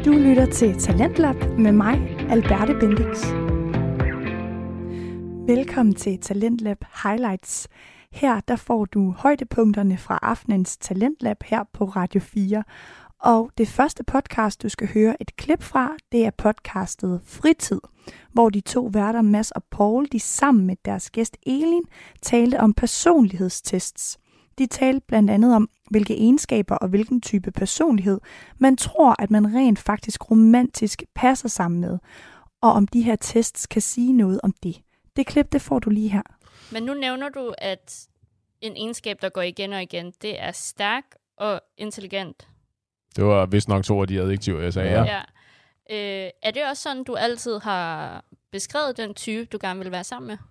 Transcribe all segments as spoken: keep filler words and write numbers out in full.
Du lytter til Talentlab med mig, Alberte Bendix. Velkommen til Talentlab Highlights. Her der får du højdepunkterne fra aftenens Talentlab her på Radio fire. Og det første podcast, du skal høre et klip fra, det er podcastet Fritid, hvor de to værter, Mads og Paul, de sammen med deres gæst Elin, talte om personlighedstests. De talte blandt andet om, hvilke egenskaber og hvilken type personlighed man tror, at man rent faktisk romantisk passer sammen med, og om de her tests kan sige noget om det. Det klip, det får du lige her. Men nu nævner du, at en egenskab, der går igen og igen, det er stærk og intelligent. Det var vist nok to af de adjektiver, jeg sagde. Ja. ja. Øh, er det også sådan, du altid har beskrevet den type, du gerne vil være sammen med?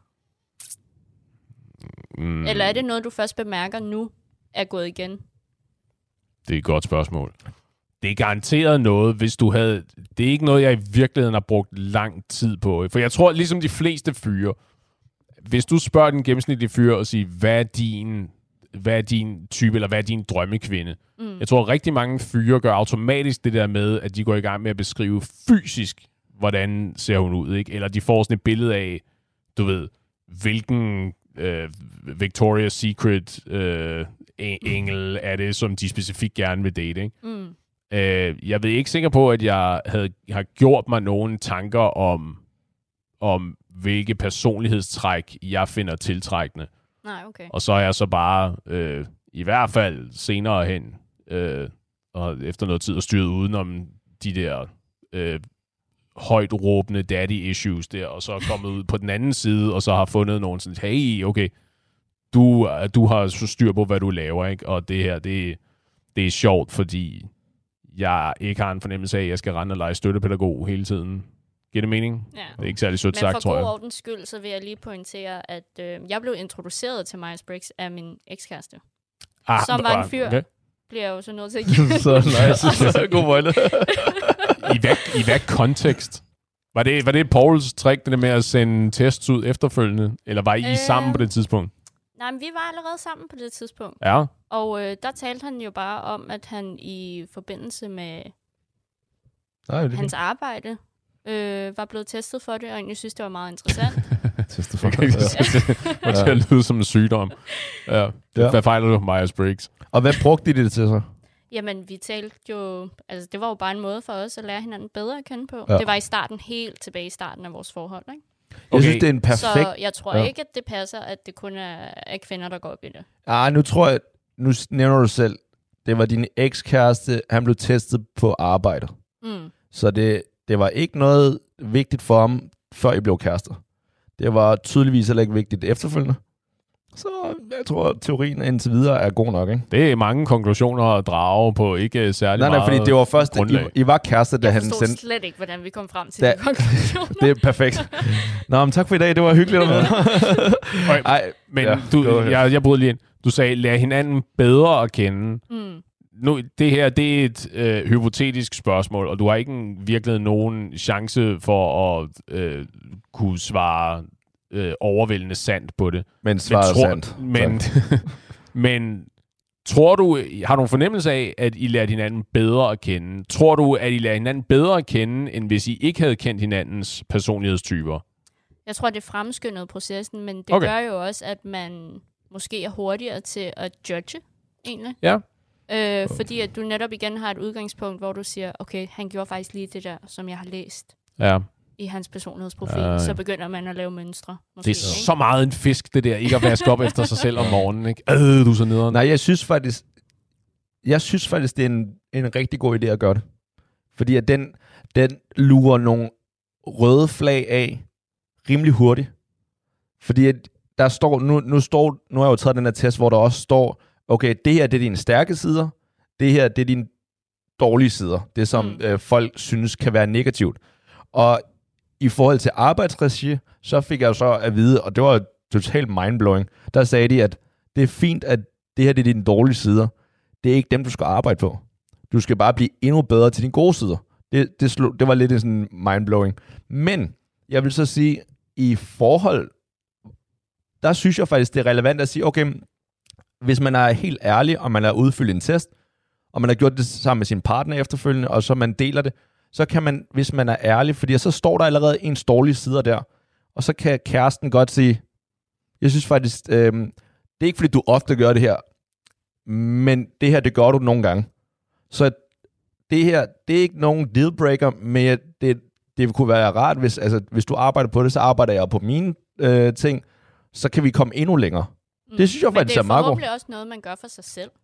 Mm. Eller er det noget, du først bemærker nu, er gået igen? Det er et godt spørgsmål. Det er garanteret noget, hvis du havde... Det er ikke noget, jeg i virkeligheden har brugt lang tid på. For jeg tror, ligesom de fleste fyre, hvis du spørger den gennemsnitlige fyre og siger, hvad er din, hvad er din type, eller hvad er din drømmekvinde? Mm. Jeg tror, at rigtig mange fyre gør automatisk det der med, at de går i gang med at beskrive fysisk, hvordan ser hun ud, ikke? Eller de får sådan et billede af, du ved, hvilken øh, Victoria's Secret øh, engel er det, som de specifikt gerne vil date, ikke? Mm. Øh, jeg ved ikke sikker på, at jeg havde, har gjort mig nogle tanker om, om hvilke personlighedstræk, jeg finder tiltrækkende. Nej, okay. Og så er jeg så bare, øh, i hvert fald senere hen, øh, og efter noget tid, og styret udenom de der øh, højt råbende daddy issues der, og så er kommet ud på den anden side, og så har fundet nogen sådan, hey, okay, du, du har så styr på, hvad du laver, ikke? Og det her, det, det er sjovt, fordi jeg ikke har en fornemmelse af, at jeg skal rende og lege støttepædagog hele tiden. Giver det mening? Ja. Det er ikke særlig sødt sagt, tror jeg. Men for god ordens skyld, så vil jeg lige pointere, at øh, jeg blev introduceret til Myers-Briggs af min ekskæreste. Ah, som var en fyr. Okay. Bliver jeg jo så nødt til at give. Så nice. God pointe. I, hvad, I hvad kontekst? Var det, var det Pauls trick, det der med at sende tests ud efterfølgende? Eller var I øh, sammen på det tidspunkt? Nej, men vi var allerede sammen på det tidspunkt. Ja. Og øh, der talte han jo bare om, at han i forbindelse med Nej, det hans arbejde øh, var blevet testet for det, og egentlig synes, det var meget interessant. testet for det? Det skal lyde som en sygdom. Ja. Ja. Hvad fejler du på Myers-Briggs? Og hvad brugte de det til så? Jamen, vi talte jo... Altså, det var jo bare en måde for os at lære hinanden bedre at kende på. Ja. Det var i starten, helt tilbage i starten af vores forhold, ikke? Okay. Jeg synes, det er en perfekt... Så jeg tror ja. ikke, at det passer, at det kun er, er kvinder, der går op i det. Ah, nu tror jeg... Nu nævner du selv, det var din ekskæreste, han blev testet på arbejdet. Mm. Så det, det var ikke noget vigtigt for ham, før I blev kærester. Det var tydeligvis heller ikke vigtigt efterfølgende. Så jeg tror, at teorien indtil videre er god nok, ikke? Det er mange konklusioner at drage på ikke særlig nej, nej, meget fordi det var først, I, I var kærester, da jeg han sendte... Jeg forstod slet ikke, hvordan vi kom frem til da, de konklusioner. Det er perfekt. Nå, men tak for i dag. Det var hyggeligt at møde dig. Ej, men ja, du, jeg, jeg bryder lige ind. Du sagde, lær hinanden bedre at kende. Mm. Nu, det her, det er et øh, hypotetisk spørgsmål, og du har ikke virkelig nogen chance for at øh, kunne svare øh, overvældende sandt på det. Men svaret sandt. Men, men tror du, har du en fornemmelse af, at I lærte hinanden bedre at kende? Tror du, at I lærte hinanden bedre at kende, end hvis I ikke havde kendt hinandens personlighedstyper? Jeg tror, det fremskyndede processen, men det okay. gør jo også, at man måske er hurtigere til at judge, egentlig. Ja. Øh, fordi at du netop igen har et udgangspunkt, hvor du siger, okay, han gjorde faktisk lige det der, som jeg har læst ja. i hans personlighedsprofil. Øh. Så begynder man at lave mønstre. Måske, det er ikke? Så meget en fisk, det der. Ikke at vaske op efter sig selv om morgenen, ikke? Øh, du er så nederen. Nej, jeg synes faktisk, jeg synes faktisk, det er en, en rigtig god idé at gøre det. Fordi at den, den lurer nogle røde flag af rimelig hurtigt. Fordi at der står, nu, nu står, nu har jeg jo taget den her test, hvor der også står, okay, det her det er dine stærke sider, det her det er dine dårlige sider, det som mm. øh, folk synes kan være negativt. Og i forhold til arbejdsregi, så fik jeg jo så at vide, og det var totalt mindblowing, der sagde de, at det er fint, at det her det er dine dårlige sider, det er ikke dem, du skal arbejde på. Du skal bare blive endnu bedre til dine gode sider. Det, det, slog, det var lidt sådan mindblowing. Men jeg vil så sige, i forhold, der synes jeg faktisk, det er relevant at sige, okay, hvis man er helt ærlig, og man har udfyldt en test, og man har gjort det sammen med sin partner efterfølgende, og så man deler det, så kan man, hvis man er ærlig, fordi så står der allerede ens dårlige sider der, og så kan kæresten godt sige, jeg synes faktisk, øh, det er ikke fordi du ofte gør det her, men det her, det gør du nogle gange. Så det her, det er ikke nogen dealbreaker, men det, det kunne være rart, hvis, altså, hvis du arbejder på det, så arbejder jeg på mine øh, ting, så kan vi komme endnu længere. Mm. Det synes jeg faktisk er meget godt. Men det er forhåbentlig også noget, man gør for sig selv.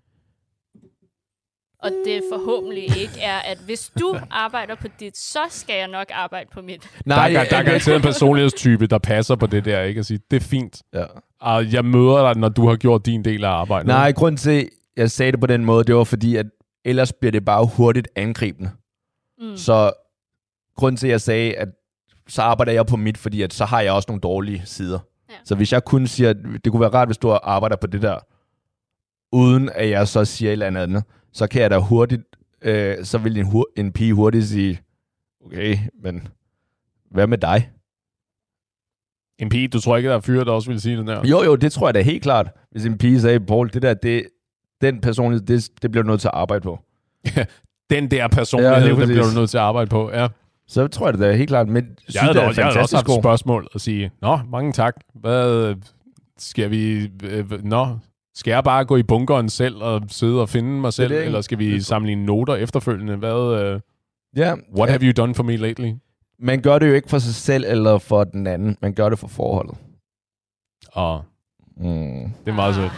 Og det forhåbentlig ikke er, at hvis du arbejder på dit, så skal jeg nok arbejde på mit. Nej, der, der er garanteret en personlighedstype, der passer på det der, ikke? At sige, det er fint. Ja. Og jeg møder dig, når du har gjort din del af arbejdet. Nej, grunden til, at jeg sagde det på den måde, det var fordi, at ellers bliver det bare hurtigt angribende. Mm. Så grunden til, at jeg sagde, at så arbejder jeg på mit, fordi at så har jeg også nogle dårlige sider. Ja. Så hvis jeg kun siger, at det kunne være rart, hvis du arbejder på det der, uden at jeg så siger et eller andet, så kan jeg da hurtigt, øh, så vil en, hur- en pige hurtigt sige, okay, men hvad med dig? En pige, du tror ikke, der er fyre, der også vil sige det der? Jo, jo, det tror jeg da helt klart. Hvis en pige sagde, Paul, det der, det, den personlighed, det, det bliver du nødt til at arbejde på. Den der personlighed, ja, det bliver du nødt til at arbejde på, ja. Så tror jeg det da helt klart. Men jeg havde, også, jeg havde også haft et spørgsmål at sige, nå, mange tak. Hvad skal vi... Øh, nå, skal jeg bare gå i bunkeren selv og sidde og finde mig selv, det, eller skal vi sammenligne noter efterfølgende? Hvad, øh, ja, what ja. have you done for me lately? Man gør det jo ikke for sig selv eller for den anden. Man gør det for forholdet. Åh, oh. mm. Det er meget sødt.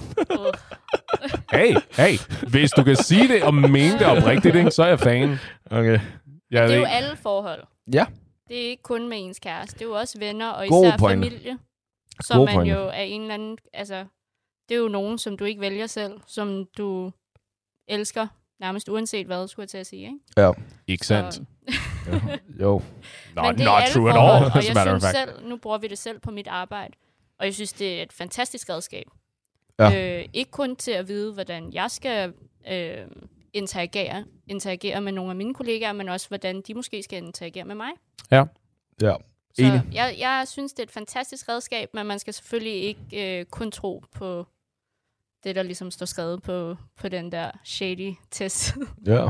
Hey, hey, hvis du kan sige det og mene det oprigtigt, ikke, så er jeg fan. Okay. Jeg det er jo ikke... alle forhold. Ja. Det er ikke kun med ens kæreste. Det er jo også venner og God især point. familie. Som God man point. Jo er en eller anden... Altså, det er jo nogen, som du ikke vælger selv, som du elsker, nærmest uanset hvad, skulle jeg til at sige, ikke? Ja. Ikke sandt? jo. jo. Not, not true at all, og jeg synes selv, nu bruger vi det selv på mit arbejde, og jeg synes, det er et fantastisk redskab. Ja. Øh, ikke kun til at vide, hvordan jeg skal øh, interagere, interagere med nogle af mine kollegaer, men også, hvordan de måske skal interagere med mig. Ja. Ja. Så jeg, jeg synes, det er et fantastisk redskab, men man skal selvfølgelig ikke øh, kun tro på det, der ligesom står skrevet på, på den der shady test. Ja.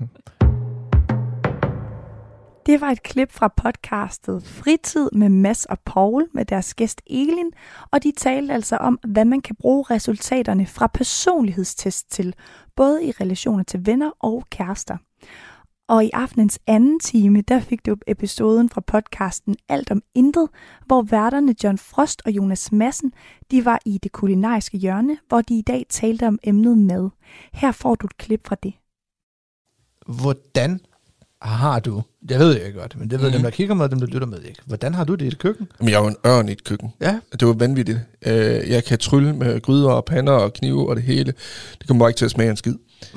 Det var et klip fra podcastet Fritid med Mads og Paul med deres gæst Elin, og de talte altså om, hvad man kan bruge resultaterne fra personlighedstest til, både i relationer til venner og kærester. Og i aftenens anden time, der fik du episoden fra podcasten Alt om Intet, hvor værterne John Frost og Jonas Madsen, de var i det kulinariske hjørne, hvor de i dag talte om emnet mad. Her får du et klip fra det. Hvordan har du, jeg ved ikke godt, men det ved mm. dem, der kigger med, dem, der lytter med, ikke? Hvordan har du det i et køkken? Jamen, jeg er jo en ørn i et køkken. Ja. Det var vanvittigt. Jeg kan trylle med gryder og pander og knive og det hele. Det kommer bare ikke til at smage en skid.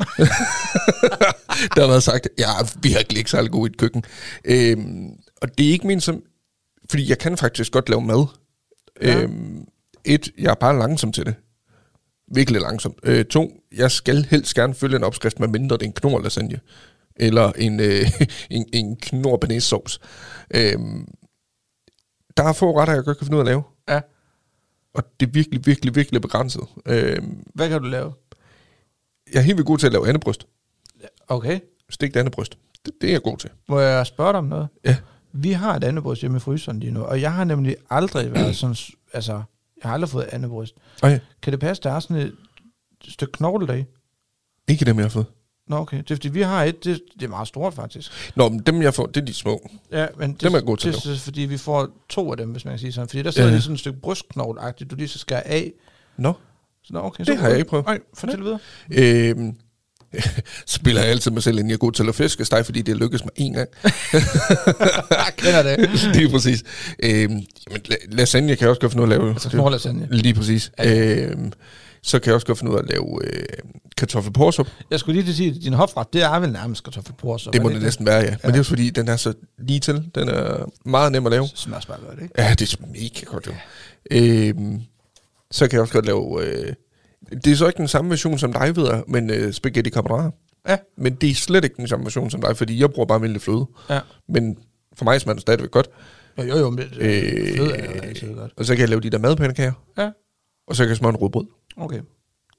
Der har været sagt, ja, vi har ikke særlig gode i et køkken. Øhm, og det er ikke min som... Fordi jeg kan faktisk godt lave mad. Ja. Øhm, et, jeg er bare langsom til det. Virkelig langsom. Øh, to, jeg skal helst gerne følge en opskrift, med mindre det er en knor lasagne. Eller en, øh, en, en knor bearnaise sauce. Øhm, der er få retter, jeg godt kan finde ud af at lave. Ja. Og det er virkelig, virkelig, virkelig begrænset. Øhm, Hvad kan du lave? Jeg er helt vildt god til at lave andebryst. Okay. Stegt andebryst. Det, det er jeg god til. Må jeg spørge dig om noget? Ja. Vi har et andebryst hjemme i fryseren lige nu, og jeg har nemlig aldrig været sådan... Altså, jeg har aldrig fået andebryst. Okay. Kan det passe, der er sådan et stykke knogle der i? Ikke dem, jeg har fået. Nå, okay. Det er fordi, vi har et, det, det er meget stort faktisk. Nå, men dem, jeg får, det er de små. Ja, men det, dem er jeg god til det, det er fordi, vi får to af dem, hvis man kan sige sådan. Fordi der sidder ja. lige sådan et stykke brystknogle-agtigt, du lige så skærer af. Nå. Så, nå, okay. Det så har jeg ikke prøvet. Nej, fortæl videre. Øhm, spiller jeg altid mig selv, inden jeg går til at fiskesteg, fordi det lykkes mig en gang. Jeg kender det. Lige præcis. Øhm, jamen, lasagne kan jeg også godt finde ud af at lave. Altså snor lasagne. Lige præcis. Ja. Øhm, så kan jeg også godt finde ud af at lave øh, kartoffelporsup. Jeg skulle lige til at sige, at din hofret, det er vel nærmest kartoffelporsup. Det må det, det næsten være, ja. Men ja. Det er også fordi, den er så lige til. Den er meget nem at lave. Smager bare godt, ikke? Ja, det er mega godt, jo. Ja. Øhm, så kan jeg også godt lave... Øh, det er så ikke den samme version som dig, ved jeg, men øh, spaghetti carbonara. Ja. Men det er slet ikke den samme version som dig, fordi jeg bruger bare almindelig fløde. Ja. Men for mig smager det stadigvæk godt. Jo, jo, jo, men det, øh, fløde er jo altid godt. Og så kan jeg lave de der madpandekager. Ja. Og så kan jeg smøre en rødbrød. Okay.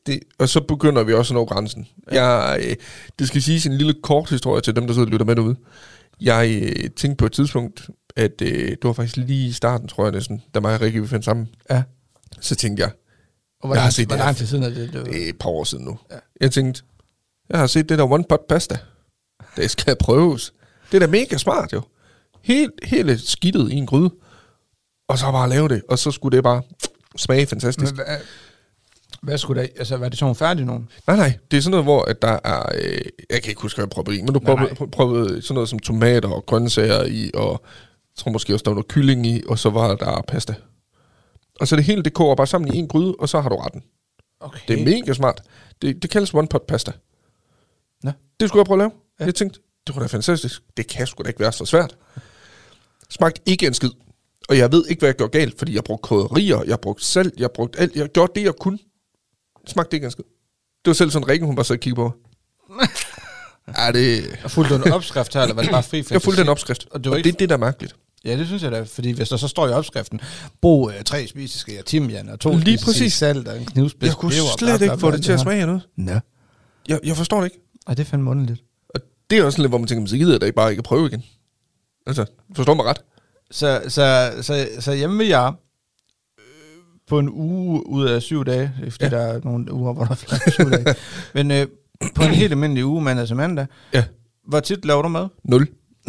Det, og så begynder vi også at nå grænsen. Ja. Jeg, øh, det skal siges en lille kort historie til dem, der sidder og lytter med derude. Jeg øh, tænkte på et tidspunkt, at øh, det var faktisk lige i starten, tror jeg næsten, da mig og Rikke vi fandt sammen. Ja. Så tænkte jeg, og hvor jeg har lang, set hvor det lang tid siden er det? Det, det er et par år siden nu. Ja. Jeg tænkte, jeg har set det der one pot pasta. Det skal prøves. Det er da mega smart jo. Helt, helt skidtet i en gryde. Og så bare lave det. Og så skulle det bare smage fantastisk. Men, hvad, hvad skulle det? Altså, var det sådan færdig nogen? Nej, nej. Det er sådan noget, hvor at der er... Øh, jeg kan ikke huske, hvad jeg prøvede i, men du prøvede, prøvede sådan noget som tomater og grøntsager i, og jeg tror måske også, der var noget kylling i, og så var der pasta. Og så det hele, det koger bare sammen i en gryde, og så har du retten. Okay. Det er mega smart. Det, det kaldes one pot pasta. Nå. Det skulle jeg prøve at lave. Ja. Jeg tænkte, det var da fantastisk. Det kan sgu da ikke være så svært. Smagte ikke en skid. Og jeg ved ikke, hvad jeg gjorde galt, fordi jeg brugte krydderier, jeg brugte salt, jeg brugte alt. Jeg gjorde det, jeg kunne. Smagte ikke en skid. Det var selv sådan, Rikke, hun bare så og kiggede på. Ja, det... Og fulgte du en opskrift her, eller var det bare fri fantasi? Jeg fulgte en opskrift, og det, og ikke... det er det, der er mærkeligt. Ja, det synes jeg da, fordi hvis der så står i opskriften, brug øh, tre spiseskæer timian og to lige spiseskæer salt og en knivspids. Jeg kunne slet ikke få det til at smage af noget. Nå. Jeg, jeg forstår det ikke. Ej, det er fandme underligt. Og det er også lidt, hvor man tænker, så gider jeg da bare ikke prøve igen. Altså, forstår mig ret. Så, så, så, så hjemme ved jer, øh, på en uge ud af syv dage, fordi ja. Der er nogle uger, hvor der er flere syv dage, men øh, på en helt almindelig uge, mandag til mandag, ja. Hvor tit laver du mad? Nul.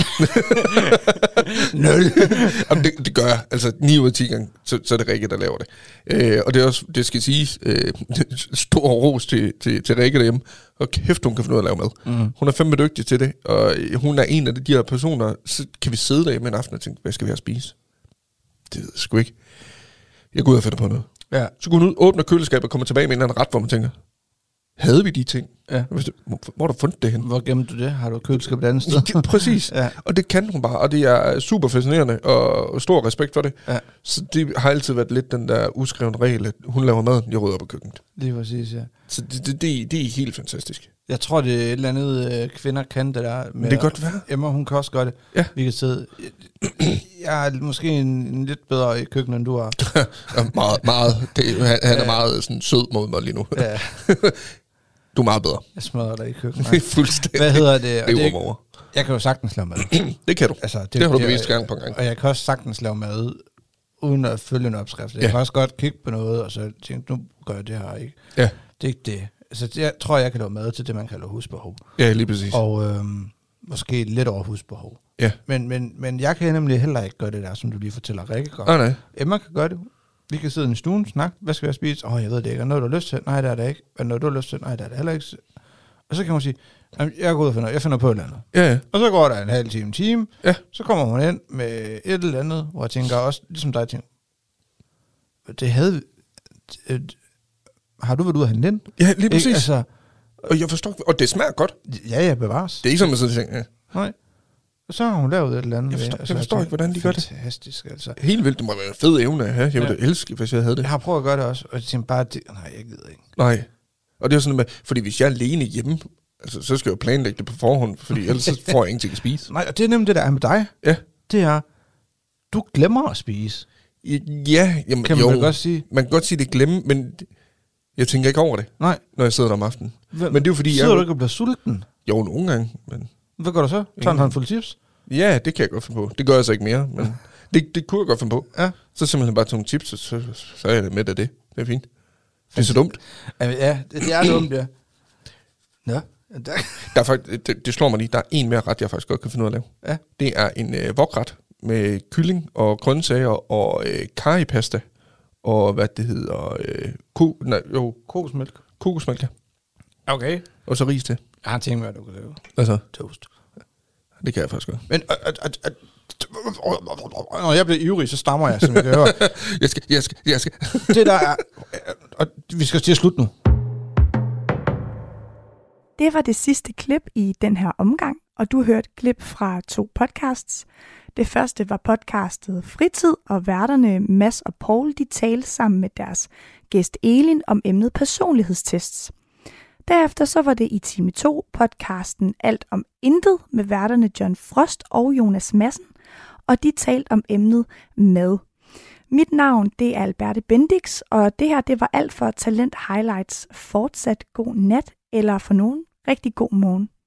Nul. Jamen, det, det gør jeg. Altså ni ud af ti gange, så, så er det Rikke, der laver det. Øh, og det er også, det skal siges, øh, stor ros til, til, til Rikke derhjemme. Og kæft, hun kan finde ud af at lave mad. Mm. Hun er fandme dygtig til det, og hun er en af de her personer, så kan vi sidde derhjemme en aften og tænke, hvad skal vi have at spise? Det ved jeg sgu ikke. Jeg går ud og finder på noget. Ja. Så går hun ud, åbner køleskabet og kommer tilbage med en eller anden ret, hvor man tænker, havde vi de ting? Ja. Hvor har du fundet det hen? Hvor gemte du det? Har du køleskabet et andet sted? Ja, præcis. Ja. Og det kan hun bare, og det er super fascinerende, og stor respekt for det. Ja. Så det har altid været lidt den der uskrevne regel, at hun laver mad, jeg rydder op på køkkenet. Lige præcis, ja. Så det, det, det, det er helt fantastisk. Jeg tror, det er et eller andet øh, kvinder kan det der. Med Men det kan godt være. Emma, hun kan også gøre det. Ja. Vi kan sidde... Jeg er måske en, en lidt bedre i køkkenet, end du er. Ja, meget, meget. Det, han, han er meget sådan, sød mod mig lige nu. Ja. Du er meget bedre. Jeg smadrer dig i køkkenet. Det er fuldstændig. Hvad hedder det? Det er over. Jeg kan jo sagtens lave mad. Det kan du. Altså, det, det har du det, bevist gang på gang. Og jeg kan også sagtens lave mad, uden at følge en opskrift. Jeg ja. kan også godt kigge på noget, og så tænke, nu gør jeg det her, ikke? Ja. Det er ikke det. Altså, jeg tror, jeg kan lave mad til det, man kalder husbehov. Ja, lige præcis. Og øhm, måske lidt over husbehov. Ja. Men, men, men jeg kan nemlig heller ikke gøre det der, som du lige fortæller. Rikke gør. Ah, nej. Emma kan gøre det. Vi kan sidde i stuen, snakke. Hvad skal jeg spise? Åh, oh, jeg ved det ikke. Er noget, du har lyst til? Nej, det er det ikke. Er noget, du har lyst til? Nej, det er det heller ikke. Og så kan man sige, jeg går ud og finder, jeg finder på et eller andet. Ja, ja. Og så går der en halv time, en time. Ja. Så kommer hun ind med et eller andet, hvor jeg tænker også, ligesom dig, tænker, det havde... Det, har du været ude af hende ind? Ja, lige præcis. Ikke? Altså, og jeg forstår, og det smager godt. Ja, ja, bevares. Det er ikke sådan, man sidder og tænker, ja. Nej. Og så har hun lavet et eller andet. Jeg forstår, altså, jeg forstår jeg ikke, hvordan de gør det. Fantastisk, altså. Helt vildt, det må være en fed evne at have. Jeg ville ja. elske, hvis jeg havde det. Jeg har prøvet at gøre det også, og jeg tænkte bare, det, nej, jeg gider ikke. Nej. Og det er sådan med, fordi hvis jeg er alene hjemme, altså, så skal jeg jo planlægge det på forhånd, fordi ellers så får jeg ingenting at spise. Nej, og det er nemlig det, der er med dig. Ja. Det er, du glemmer at spise. Ja, jamen, kan man jo, vel godt sige. Man kan godt sige, det glemme, men jeg tænker ikke over det, nej, når jeg sidder der om aftenen. Hvem? Men det er jo fordi, sidder jeg... du ikke og bliver sulten? Jo, nogle gange, men... Hvad gør du så? Tager en håndfuld chips? Ja, det kan jeg godt finde på. Det gør jeg så ikke mere, men det, det kunne jeg godt finde på. Ja. Så simpelthen bare tage nogle chips, og så, så er jeg med af det. Det er fint. Det er så dumt. Ja, det, det er dumt, ja. Nå. Der er faktisk, det, det slår mig lige, der er en mere ret, jeg faktisk godt kan finde ud af at lave. Ja. Det er en øh, wokret med kylling og grøntsager og øh, karipasta og hvad det hedder, øh, ko, nej, jo, kokosmælk. Kokosmælk, ja. Okay. Og så ris til. Jeg har tænkt mig, at du kan lave Altså? Toast. Det kan jeg faktisk godt. Men, at, at, at, når jeg bliver ivrig, så stammer jeg, som jeg kan høre. jeg skal, jeg skal, jeg skal. Det der er, og vi skal til at slutte nu. Det var det sidste klip i den her omgang, og du hørte klip fra to podcasts. Det første var podcastet Fritid, og værterne Mads og Paul, de talte sammen med deres gæst Elin om emnet personlighedstests. Derefter så var det i time to podcasten Alt om Intet med værterne John Frost og Jonas Madsen, og de talte om emnet mad. Mit navn, det er Alberte Bendix, og det her, det var alt for Talent Highlights. Fortsat god nat, eller for nogen, rigtig god morgen.